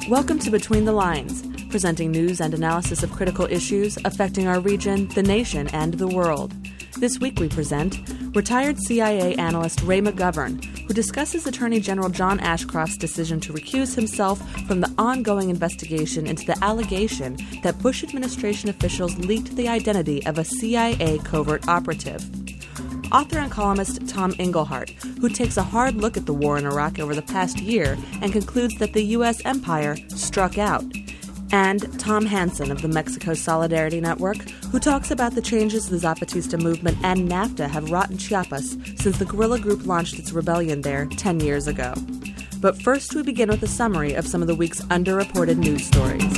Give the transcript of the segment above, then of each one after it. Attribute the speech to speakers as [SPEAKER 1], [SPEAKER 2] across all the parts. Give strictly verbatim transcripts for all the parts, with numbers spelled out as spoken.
[SPEAKER 1] Welcome to Between the Lines, presenting news and analysis of critical issues affecting our region, the nation, and the world. This week we present retired C I A analyst Ray McGovern, who discusses Attorney General John Ashcroft's decision to recuse himself from the ongoing investigation into the allegation that Bush administration officials leaked the identity of a C I A covert operative. Author and columnist Tom Engelhardt, who takes a hard look at the war in Iraq over the past year and concludes that the U S empire struck out. And Tom Hansen of the Mexico Solidarity Network, who talks about the changes the Zapatista movement and NAFTA have wrought in Chiapas since the guerrilla group launched its rebellion there ten years ago. But first we begin with a summary of some of the week's underreported news stories.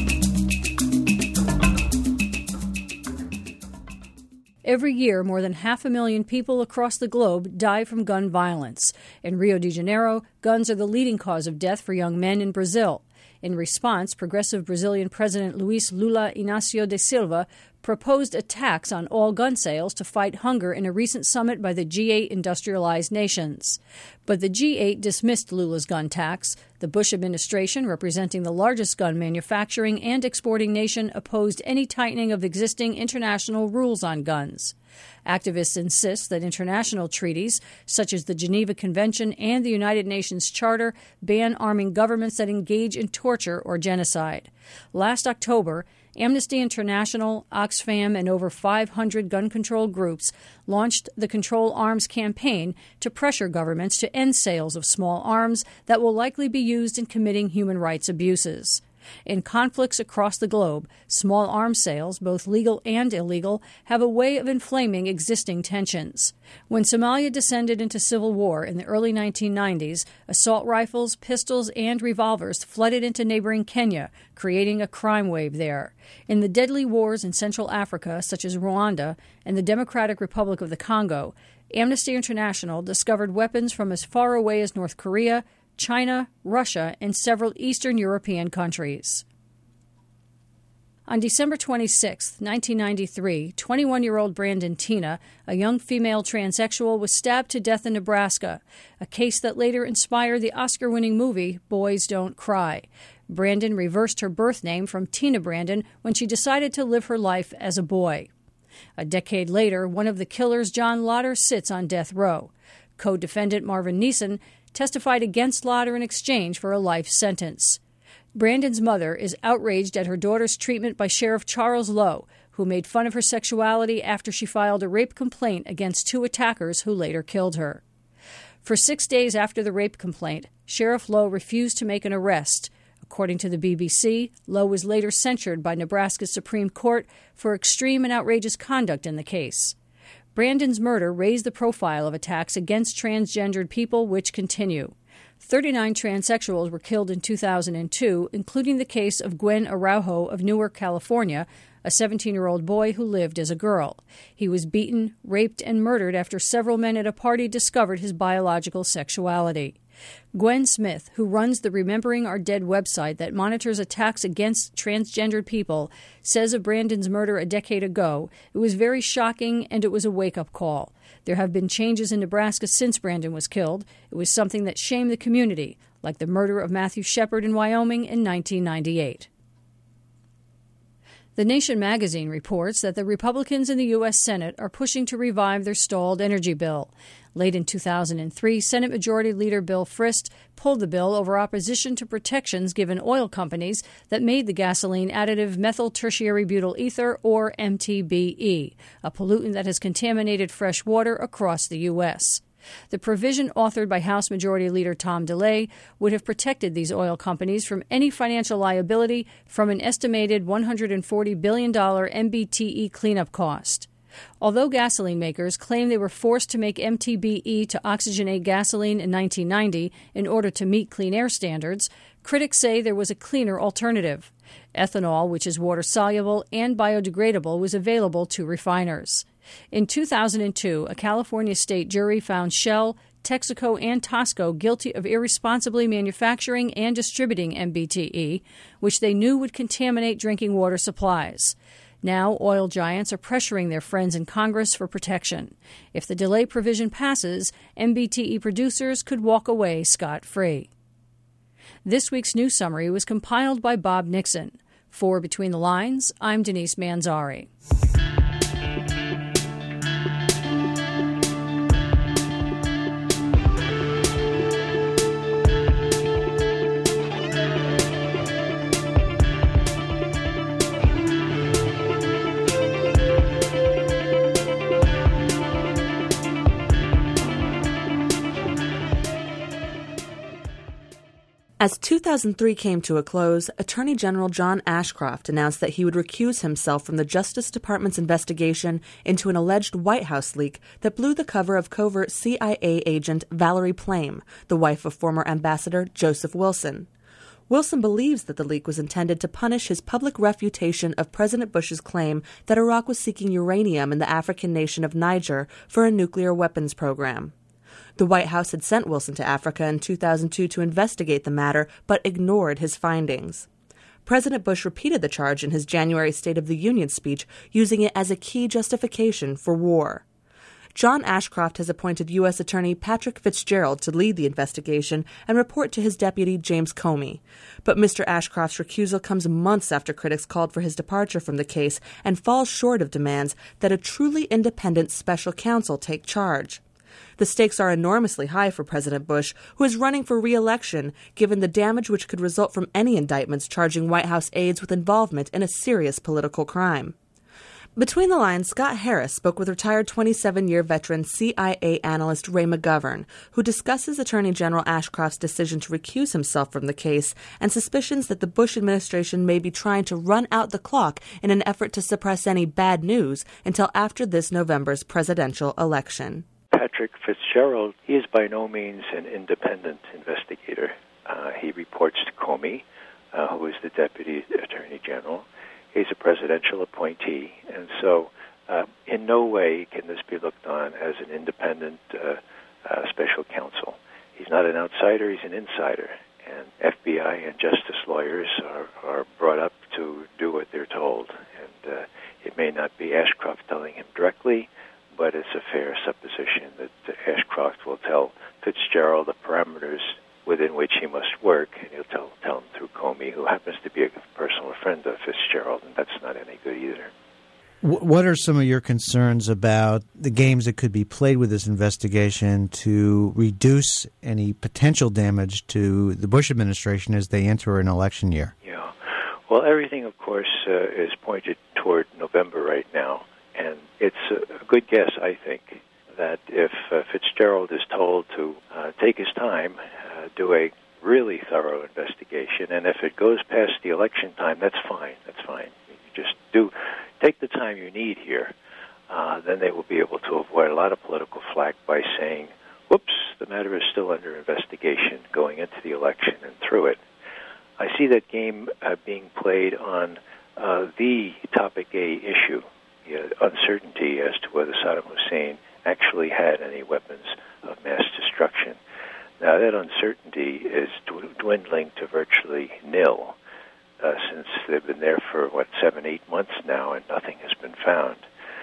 [SPEAKER 2] Every year, more than half a million people across the globe die from gun violence. In Rio de Janeiro, guns are the leading cause of death for young men in Brazil. In response, progressive Brazilian President Luiz Lula Inácio da Silva proposed a tax on all gun sales to fight hunger in a recent summit by the G eight industrialized nations. But the G eight dismissed Lula's gun tax. The Bush administration, representing the largest gun manufacturing and exporting nation, opposed any tightening of existing international rules on guns. Activists insist that international treaties, such as the Geneva Convention and the United Nations Charter, ban arming governments that engage in torture or genocide. Last October, Amnesty International, Oxfam, and over five hundred gun control groups launched the Control Arms campaign to pressure governments to end sales of small arms that will likely be used in committing human rights abuses. In conflicts across the globe, small arms sales, both legal and illegal, have a way of inflaming existing tensions. When Somalia descended into civil war in the early nineteen nineties, assault rifles, pistols, and revolvers flooded into neighboring Kenya, creating a crime wave there. In the deadly wars in Central Africa, such as Rwanda and the Democratic Republic of the Congo, Amnesty International discovered weapons from as far away as North Korea, China, Russia, and several Eastern European countries. On December twenty-sixth, nineteen ninety-three, twenty-one-year-old Brandon Teena, a young female transsexual, was stabbed to death in Nebraska, a case that later inspired the Oscar-winning movie Boys Don't Cry. Brandon reversed her birth name from Tina Brandon when she decided to live her life as a boy. A decade later, one of the killers, John Lotter, sits on death row. Co-defendant Marvin Neeson testified against Lotter in exchange for a life sentence. Brandon's mother is outraged at her daughter's treatment by Sheriff Charles Lowe, who made fun of her sexuality after she filed a rape complaint against two attackers who later killed her. For six days after the rape complaint, Sheriff Lowe refused to make an arrest. According to the B B C, Lowe was later censured by Nebraska's Supreme Court for extreme and outrageous conduct in the case. Brandon's murder raised the profile of attacks against transgendered people, which continue. thirty-nine transsexuals were killed in two thousand two, including the case of Gwen Araujo of Newark, California, a seventeen-year-old boy who lived as a girl. He was beaten, raped, and murdered after several men at a party discovered his biological sexuality. Gwen Smith, who runs the Remembering Our Dead website that monitors attacks against transgendered people, says of Brandon's murder a decade ago, "It was very shocking and it was a wake-up call. There have been changes in Nebraska since Brandon was killed. It was something that shamed the community, like the murder of Matthew Shepard in Wyoming in nineteen ninety-eight. The Nation magazine reports that the Republicans in the U S Senate are pushing to revive their stalled energy bill. Late in two thousand three, Senate Majority Leader Bill Frist pulled the bill over opposition to protections given oil companies that made the gasoline additive methyl tertiary butyl ether, or M T B E, a pollutant that has contaminated fresh water across the U S. The provision authored by House Majority Leader Tom DeLay would have protected these oil companies from any financial liability from an estimated one hundred forty billion dollars M B T E cleanup cost. Although gasoline makers claim they were forced to make M T B E to oxygenate gasoline in nineteen ninety in order to meet clean air standards, critics say there was a cleaner alternative. Ethanol, which is water-soluble and biodegradable, was available to refiners. In two thousand two, a California state jury found Shell, Texaco, and Tosco guilty of irresponsibly manufacturing and distributing M B T E, which they knew would contaminate drinking water supplies. Now, oil giants are pressuring their friends in Congress for protection. If the delay provision passes, M B T E producers could walk away scot-free. This week's news summary was compiled by Bob Nixon. For Between the Lines, I'm Denise Manzari.
[SPEAKER 1] As two thousand three came to a close, Attorney General John Ashcroft announced that he would recuse himself from the Justice Department's investigation into an alleged White House leak that blew the cover of covert C I A agent Valerie Plame, the wife of former Ambassador Joseph Wilson. Wilson believes that the leak was intended to punish his public refutation of President Bush's claim that Iraq was seeking uranium in the African nation of Niger for a nuclear weapons program. The White House had sent Wilson to Africa in two thousand two to investigate the matter, but ignored his findings. President Bush repeated the charge in his January State of the Union speech, using it as a key justification for war. John Ashcroft has appointed U S. Attorney Patrick Fitzgerald to lead the investigation and report to his deputy, James Comey. But Mister Ashcroft's recusal comes months after critics called for his departure from the case and falls short of demands that a truly independent special counsel take charge. The stakes are enormously high for President Bush, who is running for re-election, given the damage which could result from any indictments charging White House aides with involvement in a serious political crime. Between the Lines, Scott Harris spoke with retired twenty-seven-year veteran C I A analyst Ray McGovern, who discusses Attorney General Ashcroft's decision to recuse himself from the case and suspicions that the Bush administration may be trying to run out the clock in an effort to suppress any bad news until after this November's presidential election.
[SPEAKER 3] Patrick Fitzgerald, he is by no means an independent investigator. Uh, he reports to Comey, uh, who is the Deputy Attorney General. He's a presidential appointee, and so uh, in no way can this be looked on as an independent uh, uh, special counsel. He's not an outsider, he's an insider, and F B I and justice lawyers are, are brought up to do what they're told, and uh, it may not be Ashcroft telling him directly, but it's a fair supposition that Ashcroft will tell Fitzgerald the parameters within which he must work, and he'll tell, tell him through Comey, who happens to be a personal friend of Fitzgerald, and that's not any good either.
[SPEAKER 4] What are some of your concerns about the games that could be played with this investigation to reduce any potential damage to the Bush administration as they enter an election year?
[SPEAKER 3] Yeah. Well, everything, of course, uh, is pointed toward November right now. And it's a good guess, I think, that if uh, Fitzgerald is told to uh, take his time, uh, do a really thorough investigation, and if it goes past the election time, that's fine. That's fine. You just do take the time you need here. Uh, then they will be able to avoid a lot of political flack by saying, whoops, the matter is still under investigation going into the election and through it. I see that game uh, being played on uh, the Topic A issue. Uh, uncertainty as to whether Saddam Hussein actually had any weapons of mass destruction. Now, that uncertainty is dwindling to virtually nil uh, since they've been there for, what, seven, eight months now, and nothing has been found.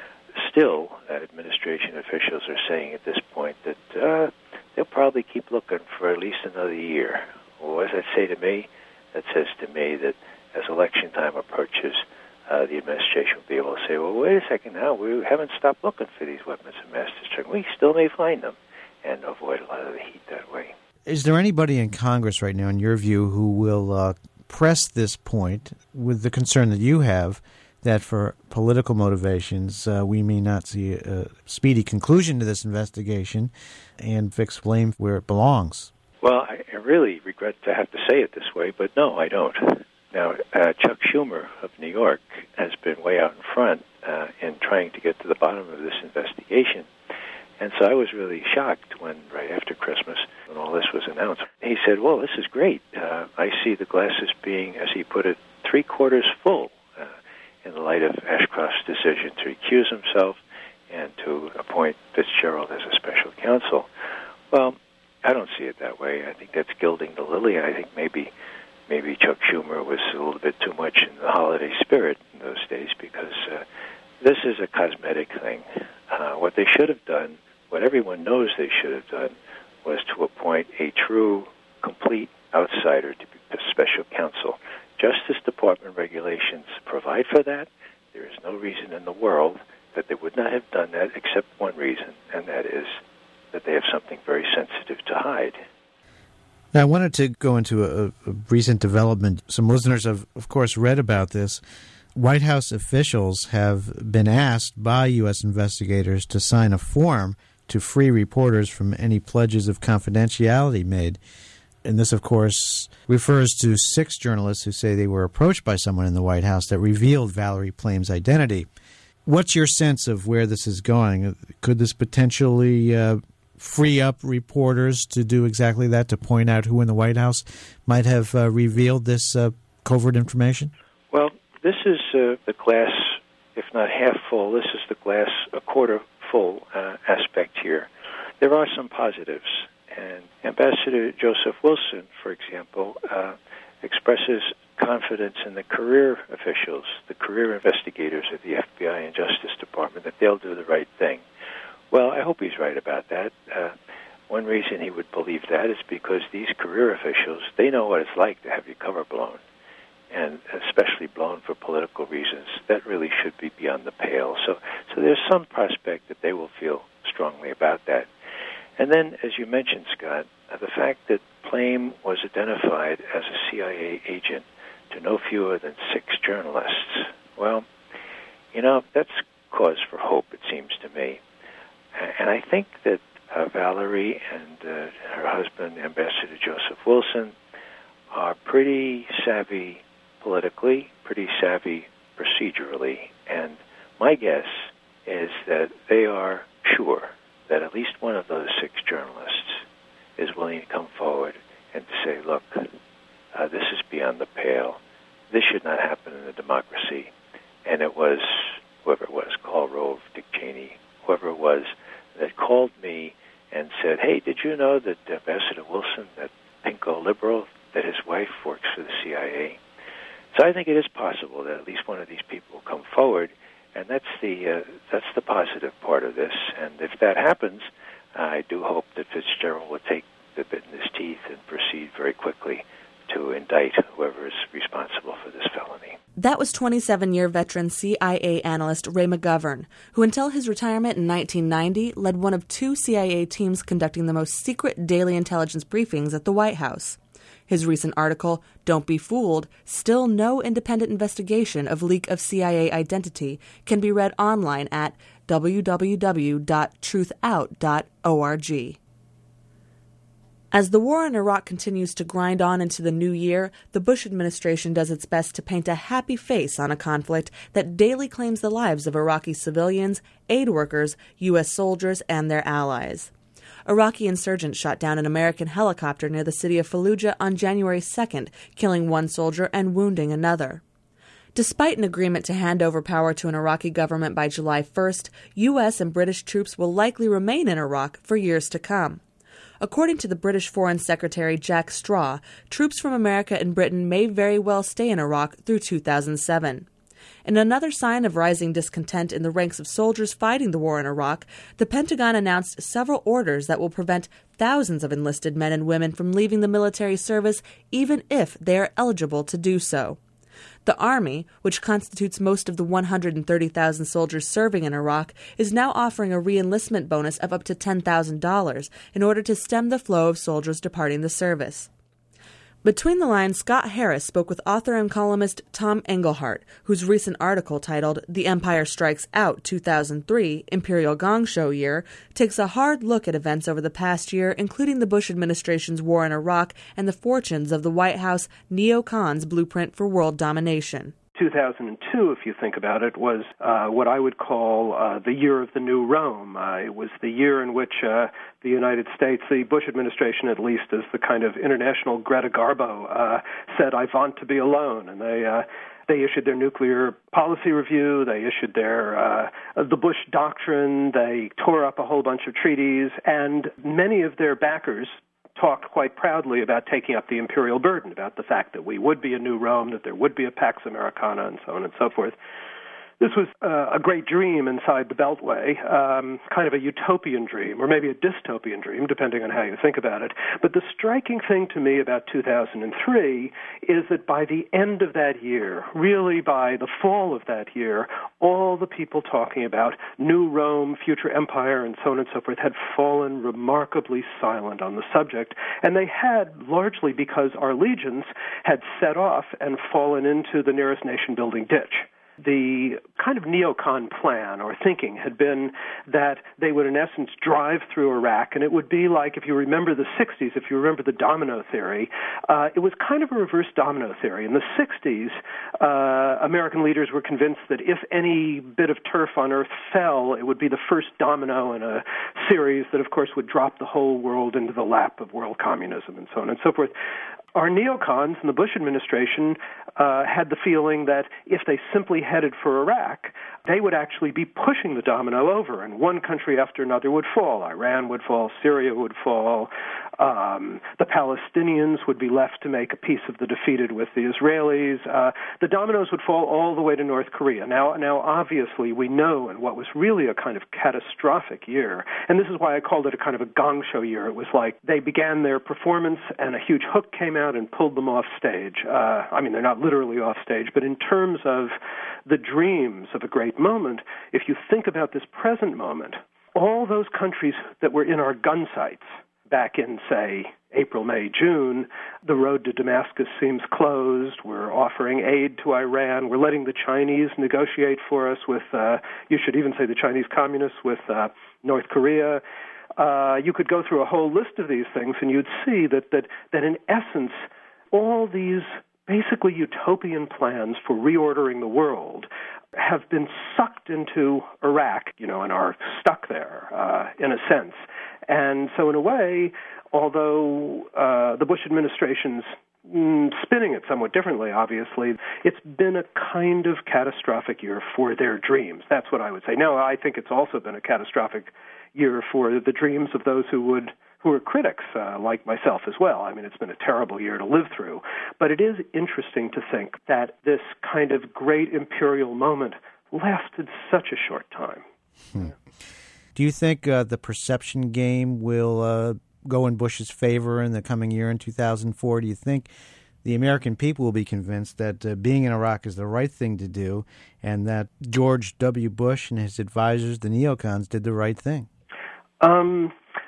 [SPEAKER 3] Still, uh, administration officials are saying at this point that uh, they'll probably keep looking for at least another year. Well, what does that say to me? That says to me that as election time approaches, Uh, the administration will be able to say, well, wait a second now, we haven't stopped looking for these weapons of mass destruction. We still may find them, and avoid a lot of the heat that way.
[SPEAKER 4] Is there anybody in Congress right now, in your view, who will uh, press this point with the concern that you have that for political motivations, uh, we may not see a speedy conclusion to this investigation and fix blame where it belongs?
[SPEAKER 3] Well, I, I really regret to have to say it this way, but no, I don't. Now, uh, Chuck Schumer of New York has been way out in front uh, in trying to get to the bottom of this investigation. And so I was really shocked when, right after Christmas, when all this was announced, he said, well, this is great. Uh, I see the glass as being, as he put it, three-quarters full uh, in the light of Ashcroft's decision to recuse himself and to appoint Fitzgerald as a special counsel. Well, I don't see it that way. I think that's gilding the lily, and I think maybe maybe Chuck Schumer was a little bit too much in the holiday spirit in those days, because uh, this is a cosmetic thing. Uh, what they should have done, what everyone knows they should have done, was to appoint a true, complete outsider to be a special counsel. Justice Department regulations provide for that. There is no reason in the world that they would not have done that except one reason, and that is that they have something very sensitive to hide.
[SPEAKER 4] Now, I wanted to go into a, a recent development. Some listeners have, of course, read about this. White House officials have been asked by U S investigators to sign a form to free reporters from any pledges of confidentiality made. And this, of course, refers to six journalists who say they were approached by someone in the White House that revealed Valerie Plame's identity. What's your sense of where this is going? Could this potentially uh, free up reporters to do exactly that, to point out who in the White House might have uh, revealed this uh, covert information?
[SPEAKER 3] Well, this is uh, the glass, if not half full, this is the glass a quarter full uh, aspect here. There are some positives. And Ambassador Joseph Wilson, for example, uh, expresses confidence in the career officials, the career investigators of the F B I and Justice Department, that they'll do the right thing. Well, I hope he's right about that. Uh, one reason he would believe that is because these career officials, they know what it's like to have your cover blown, and especially blown for political reasons. That really should be beyond the pale. So, so there's some prospect that they will feel strongly about that. And then, as you mentioned, Scott, uh, the fact that Plame was identified as a C I A agent to no fewer than six journalists, well, you know, that's cause for hope, it seems to me. And I think that uh, Valerie and uh, her husband, Ambassador Joseph Wilson, are pretty savvy politically, pretty savvy procedurally. And my guess is that they are sure that at least one of those six journalists is willing to come forward and to say, look, uh, this is beyond the pale. This should not happen in a democracy. And it was, whoever it was, Karl Rove, Dick Cheney, whoever it was, that called me and said, hey, did you know that Ambassador Wilson, that pinko liberal, that his wife works for the C I A? So I think it is possible that at least one of these people will come forward. And that's the uh, that's the positive part of this. And if that happens, uh, I do hope that Fitzgerald will take the bit in his teeth and proceed very quickly to indict whoever is responsible for this felony.
[SPEAKER 1] That was twenty-seven-year veteran C I A analyst Ray McGovern, who until his retirement in nineteen ninety led one of two C I A teams conducting the most secret daily intelligence briefings at the White House. His recent article, Don't Be Fooled, Still No Independent Investigation of Leak of C I A Identity, can be read online at w w w dot truth out dot org. As the war in Iraq continues to grind on into the new year, the Bush administration does its best to paint a happy face on a conflict that daily claims the lives of Iraqi civilians, aid workers, U S soldiers, and their allies. Iraqi insurgents shot down an American helicopter near the city of Fallujah on January second, killing one soldier and wounding another. Despite an agreement to hand over power to an Iraqi government by July first, U S and British troops will likely remain in Iraq for years to come. According to the British Foreign Secretary Jack Straw, troops from America and Britain may very well stay in Iraq through two thousand seven. In another sign of rising discontent in the ranks of soldiers fighting the war in Iraq, the Pentagon announced several orders that will prevent thousands of enlisted men and women from leaving the military service even if they are eligible to do so. The Army, which constitutes most of the one hundred thirty thousand soldiers serving in Iraq, is now offering a re-enlistment bonus of up to ten thousand dollars in order to stem the flow of soldiers departing the service. Between the lines, Scott Harris spoke with author and columnist Tom Engelhardt, whose recent article titled The Empire Strikes Out two thousand three, Imperial Gong Show Year, takes a hard look at events over the past year, including the Bush administration's war in Iraq and the fortunes of the White House neocons' blueprint for world domination.
[SPEAKER 5] two thousand two, if you think about it, was uh, what I would call uh, the year of the new Rome. Uh, it was the year in which uh, the United States, the Bush administration at least, as the kind of international Greta Garbo, uh, said, I want to be alone. And they uh, they issued their nuclear policy review. They issued their uh, the Bush Doctrine. They tore up a whole bunch of treaties. And many of their backers talked quite proudly about taking up the imperial burden, about the fact that we would be a new Rome, that there would be a Pax Americana, and so on and so forth. This was uh, a great dream inside the Beltway, um, kind of a utopian dream, or maybe a dystopian dream, depending on how you think about it. But the striking thing to me about two thousand three is that by the end of that year, really by the fall of that year, all the people talking about New Rome, future empire, and so on and so forth had fallen remarkably silent on the subject. And they had largely because our legions had set off and fallen into the nearest nation-building ditch. The kind of neocon plan or thinking had been that they would, in essence, drive through Iraq, and it would be like, if you remember the sixties, if you remember the domino theory, uh, it was kind of a reverse domino theory. In the sixties, uh, American leaders were convinced that if any bit of turf on Earth fell, it would be the first domino in a series that, of course, would drop the whole world into the lap of world communism and so on and so forth. Our neocons in the Bush administration uh, had the feeling that if they simply headed for Iraq, they would actually be pushing the domino over, and one country after another would fall. Iran would fall, Syria would fall, um, the Palestinians would be left to make a peace of the defeated with the Israelis. Uh, the dominoes would fall all the way to North Korea. Now, now, obviously, we know in what was really a kind of catastrophic year, and this is why I called it a kind of a gong show year. It was like they began their performance, and a huge hook came out and pulled them off stage. Uh, I mean, they're not literally off stage, but in terms of the dreams of a great moment, if you think about this present moment, all those countries that were in our gun sights back in, say, April, May, June, the road to Damascus seems closed. We're offering aid to Iran. We're letting the Chinese negotiate for us with, uh, you should even say the Chinese communists, with uh, North Korea. Uh, you could go through a whole list of these things, and you'd see that, that, that in essence, all these basically utopian plans for reordering the world have been sucked into Iraq, you know, and are stuck there, uh, in a sense. And so in a way, although uh, the Bush administration's mm, spinning it somewhat differently, obviously, it's been a kind of catastrophic year for their dreams. That's what I would say. Now, I think it's also been a catastrophic year for the dreams of those who would who are critics, uh, like myself as well. I mean, it's been a terrible year to live through. But it is interesting to think that this kind of great imperial moment lasted such a short time.
[SPEAKER 4] Hmm. Do you think uh, the perception game will uh, go in Bush's favor in the coming year in two thousand four? Do you think the American people will be convinced that uh, being in Iraq is the right thing to do and that George W. Bush and his advisors, the neocons, did the right thing? Um...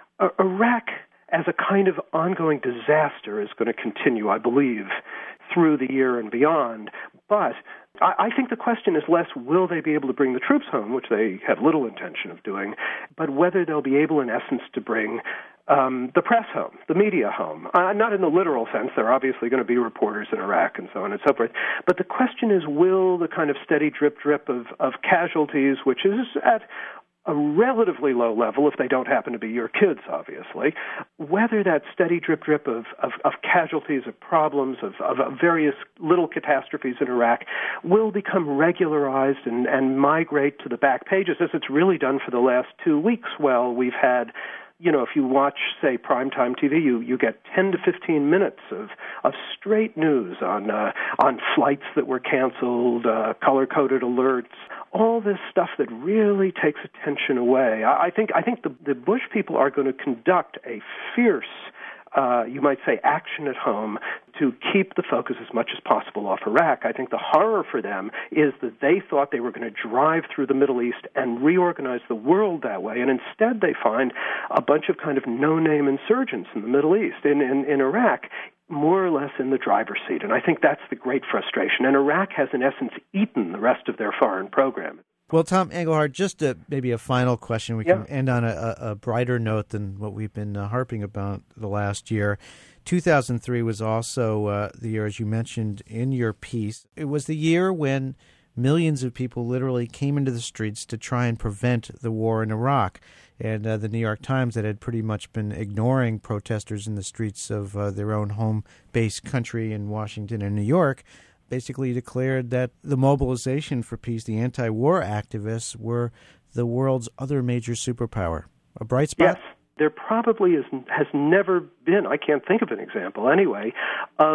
[SPEAKER 5] Iraq, as a kind of ongoing disaster, is going to continue, I believe, through the year and beyond. But I, I think the question is less will they be able to bring the troops home, which they have little intention of doing, but whether they'll be able, in essence, to bring um, the press home, the media home. Uh, not in the literal sense. There are obviously going to be reporters in Iraq and so on and so forth. But the question is, will the kind of steady drip-drip of, of casualties, which is at a relatively low level, if they don't happen to be your kids, obviously, whether that steady drip-drip of, of, of casualties, of problems, of, of, of various little catastrophes in Iraq will become regularized and, and migrate to the back pages, as it's really done for the last two weeks. Well, we've had, you know, if you watch, say, primetime T V, you, you get ten to fifteen minutes of, of straight news on uh, on flights that were canceled, uh, color-coded alerts, all this stuff that really takes attention away. I, I think I think the, the Bush people are going to conduct a fierce, uh, you might say, action at home to keep the focus as much as possible off Iraq. I think the horror for them is that they thought they were going to drive through the Middle East and reorganize the world that way, and instead they find a bunch of kind of no-name insurgents in the Middle East, in, in, in Iraq, more or less in the driver's seat. And I think that's the great frustration. And Iraq has, in essence, eaten the rest of their foreign program.
[SPEAKER 4] Well, Tom Engelhardt, just a, maybe a final question. We
[SPEAKER 5] yeah.
[SPEAKER 4] can end on a, a brighter note than what we've been uh, harping about the last year. two thousand three was also uh, the year, as you mentioned in your piece. It was the year when millions of people literally came into the streets to try and prevent the war in Iraq. And uh, the New York Times, that had pretty much been ignoring protesters in the streets of uh, their own home-based country in Washington and New York, basically declared that the mobilization for peace, the anti-war activists, were the world's other major superpower. A bright spot?
[SPEAKER 5] Yes. There probably is, has never been, I can't think of an example anyway, of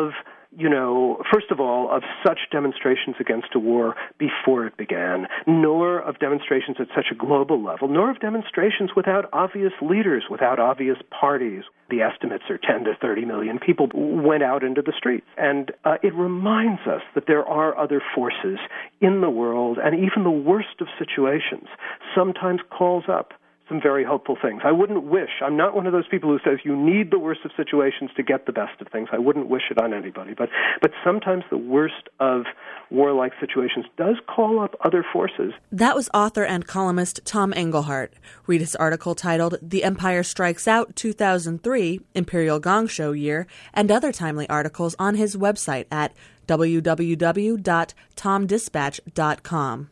[SPEAKER 5] you know, first of all, of such demonstrations against a war before it began, nor of demonstrations at such a global level, nor of demonstrations without obvious leaders, without obvious parties. The estimates are ten to thirty million people went out into the streets. And uh, it reminds us that there are other forces in the world, and even the worst of situations sometimes calls up some very hopeful things. I wouldn't wish, I'm not one of those people who says you need the worst of situations to get the best of things. I wouldn't wish it on anybody. But, but sometimes the worst of warlike situations does call up other forces.
[SPEAKER 1] That was author and columnist Tom Engelhardt. Read his article titled The Empire Strikes Out two thousand three, Imperial Gong Show Year, and other timely articles on his website at w w w dot tom dispatch dot com.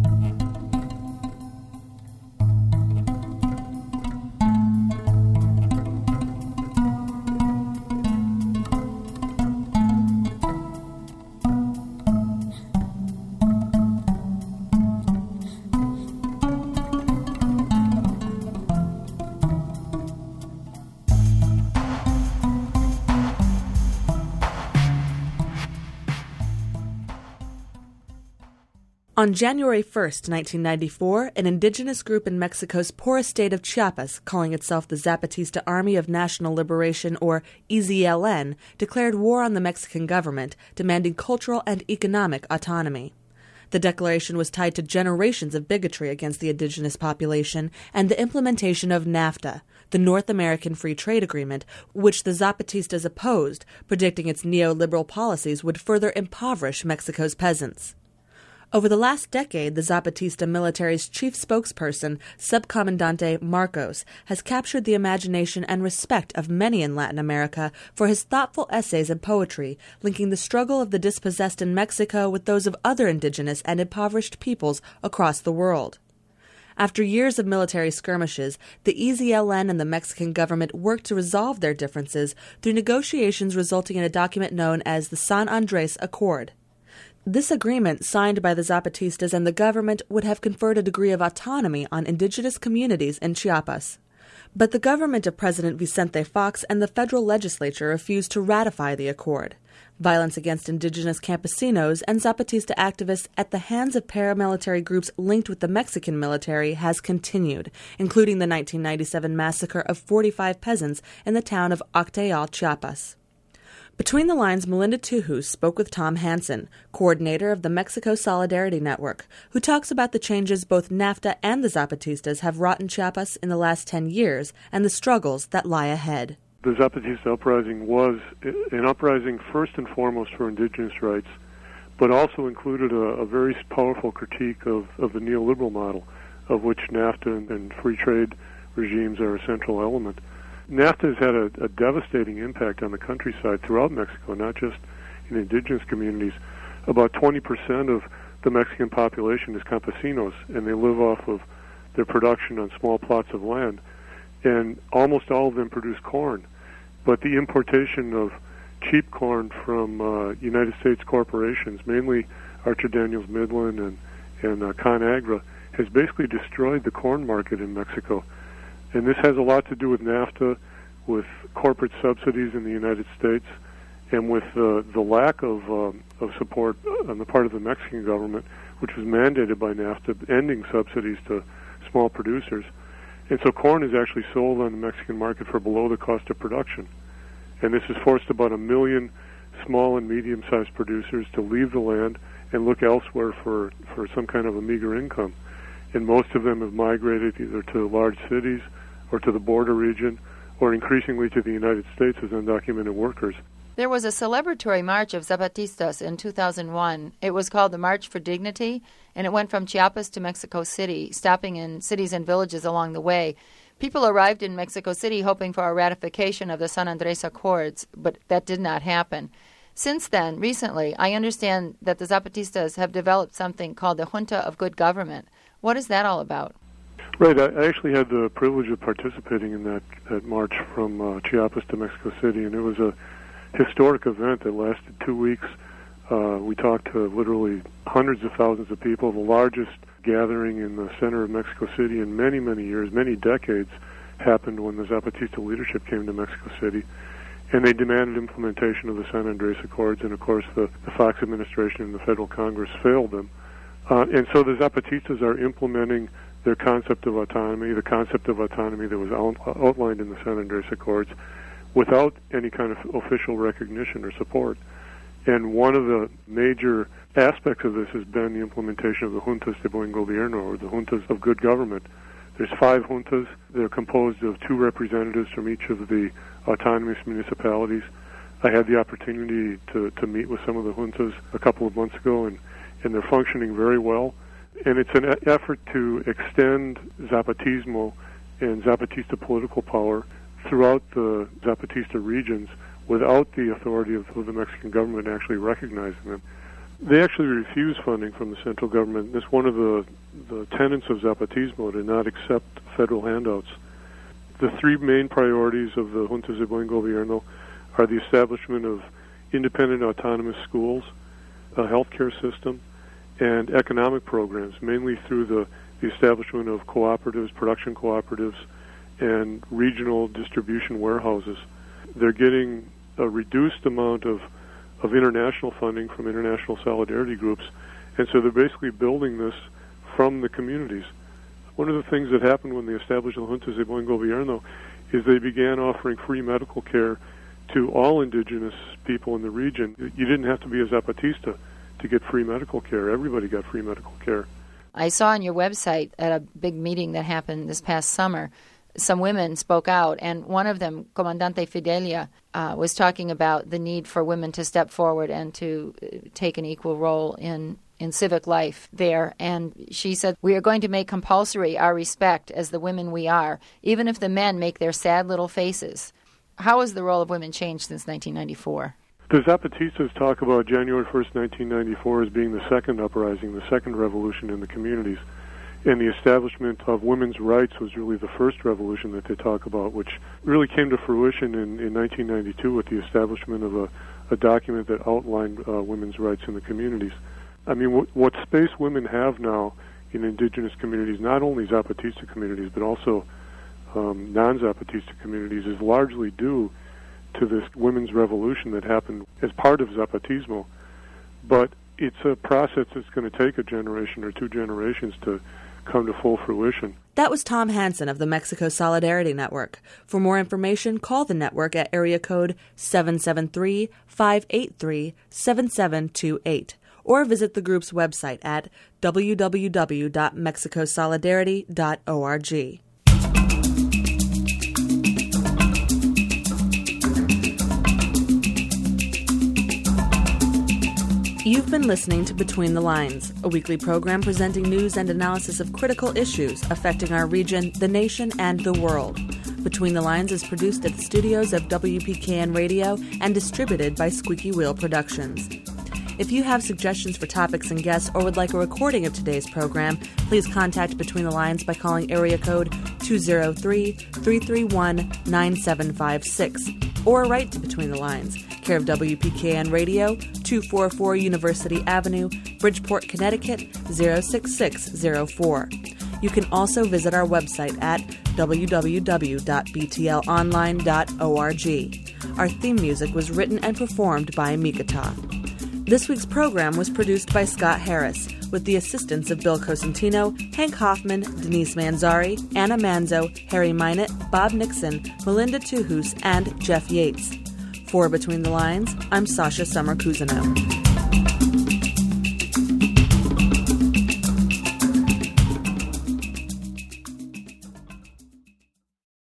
[SPEAKER 1] On January first, nineteen ninety-four, an indigenous group in Mexico's poorest state of Chiapas, calling itself the Zapatista Army of National Liberation, or E Z L N, declared war on the Mexican government, demanding cultural and economic autonomy. The declaration was tied to generations of bigotry against the indigenous population and the implementation of NAFTA, the North American Free Trade Agreement, which the Zapatistas opposed, predicting its neoliberal policies would further impoverish Mexico's peasants. Over the last decade, the Zapatista military's chief spokesperson, Subcomandante Marcos, has captured the imagination and respect of many in Latin America for his thoughtful essays and poetry, linking the struggle of the dispossessed in Mexico with those of other indigenous and impoverished peoples across the world. After years of military skirmishes, the E Z L N and the Mexican government worked to resolve their differences through negotiations resulting in a document known as the San Andrés Accord. This agreement, signed by the Zapatistas and the government, would have conferred a degree of autonomy on indigenous communities in Chiapas. But the government of President Vicente Fox and the federal legislature refused to ratify the accord. Violence against indigenous campesinos and Zapatista activists at the hands of paramilitary groups linked with the Mexican military has continued, including the nineteen ninety-seven massacre of forty-five peasants in the town of Acteal, Chiapas. Between the lines, Melinda Tuhus spoke with Tom Hansen, coordinator of the Mexico Solidarity Network, who talks about the changes both NAFTA and the Zapatistas have wrought in Chiapas in the last ten years and the struggles that lie ahead.
[SPEAKER 6] The Zapatista uprising was an uprising first and foremost for indigenous rights, but also included a, a very powerful critique of, of the neoliberal model, of which NAFTA and, and free trade regimes are a central element. NAFTA has had a, a devastating impact on the countryside throughout Mexico, not just in indigenous communities. About twenty percent of the Mexican population is campesinos, and they live off of their production on small plots of land. And almost all of them produce corn. But the importation of cheap corn from uh, United States corporations, mainly Archer Daniels Midland and, and uh, ConAgra, has basically destroyed the corn market in Mexico. And this has a lot to do with NAFTA, with corporate subsidies in the United States, and with uh, the lack of, um, of support on the part of the Mexican government, which was mandated by NAFTA, ending subsidies to small producers. And so corn is actually sold on the Mexican market for below the cost of production. And this has forced about a million small and medium-sized producers to leave the land and look elsewhere for, for some kind of a meager income. And most of them have migrated either to large cities or to the border region, or increasingly to the United States as undocumented workers.
[SPEAKER 7] There was a celebratory march of Zapatistas in two thousand one. It was called the March for Dignity, and it went from Chiapas to Mexico City, stopping in cities and villages along the way. People arrived in Mexico City hoping for a ratification of the San Andrés Accords, but that did not happen. Since then, recently, I understand that the Zapatistas have developed something called the Junta of Good Government. What is that all about?
[SPEAKER 6] Right. I actually had the privilege of participating in that, that march from uh, Chiapas to Mexico City, and it was a historic event that lasted two weeks. Uh, we talked to literally hundreds of thousands of people, the largest gathering in the center of Mexico City in many, many years, many decades, happened when the Zapatista leadership came to Mexico City. and they demanded implementation of the San Andres Accords, and of course the, the Fox administration and the federal Congress failed them. Uh, and so the Zapatistas are implementing their concept of autonomy, the concept of autonomy that was out, outlined in the San Andres Accords, without any kind of official recognition or support. And one of the major aspects of this has been the implementation of the Juntas de Buen Gobierno, or the Juntas of Good Government. There's five juntas. They're composed of two representatives from each of the autonomous municipalities. I had the opportunity to, to meet with some of the juntas a couple of months ago, and, and they're functioning very well. And it's an e- effort to extend Zapatismo and Zapatista political power throughout the Zapatista regions without the authority of, of the Mexican government actually recognizing them. They actually refuse funding from the central government. It's one of the, the tenets of Zapatismo to not accept federal handouts. The three main priorities of the Juntas de Buen Gobierno are the establishment of independent autonomous schools, a healthcare system, and economic programs, mainly through the, the establishment of cooperatives, production cooperatives, and regional distribution warehouses. They're getting a reduced amount of of international funding from international solidarity groups, and so they're basically building this from the communities. One of the things that happened when they established the Juntas de Buen Gobierno is they began offering free medical care to all indigenous people in the region. You didn't have to be a Zapatista to get free medical care. Everybody got free medical care.
[SPEAKER 7] I saw on your website at a big meeting that happened this past summer, some women spoke out, and one of them, Comandante Fidelia, uh, was talking about the need for women to step forward and to take an equal role in, in civic life there. And she said, "We are going to make compulsory our respect as the women we are, even if the men make their sad little faces." How has the role of women changed since nineteen ninety-four?
[SPEAKER 6] The Zapatistas talk about January first, nineteen ninety-four as being the second uprising, the second revolution in the communities. And the establishment of women's rights was really the first revolution that they talk about, which really came to fruition in, in nineteen ninety-two with the establishment of a, a document that outlined uh, women's rights in the communities. I mean, what, what space women have now in indigenous communities, not only Zapatista communities, but also um, non-Zapatista communities, is largely due to this women's revolution that happened as part of Zapatismo. But it's a process that's going to take a generation or two generations to come to full fruition.
[SPEAKER 1] That was Tom Hansen of the Mexico Solidarity Network. For more information, call the network at area code seven seven three, five eight three, seven seven two eight or visit the group's website at w w w dot mexico solidarity dot org. You've been listening to Between the Lines, a weekly program presenting news and analysis of critical issues affecting our region, the nation, and the world. Between the Lines is produced at the studios of W P K N Radio and distributed by Squeaky Wheel Productions. If you have suggestions for topics and guests or would like a recording of today's program, please contact Between the Lines by calling area code two oh three, three three one, nine seven five six or write to Between the Lines, care of W P K N Radio, two forty-four University Avenue, Bridgeport, Connecticut, zero six six zero four. You can also visit our website at w w w dot b t l online dot org. Our theme music was written and performed by Mikata. This week's program was produced by Scott Harris, with the assistance of Bill Cosentino, Hank Hoffman, Denise Manzari, Anna Manzo, Harry Minot, Bob Nixon, Melinda Tuhus, and Jeff Yates. For Between the Lines, I'm Sasha Summer-Cousineau.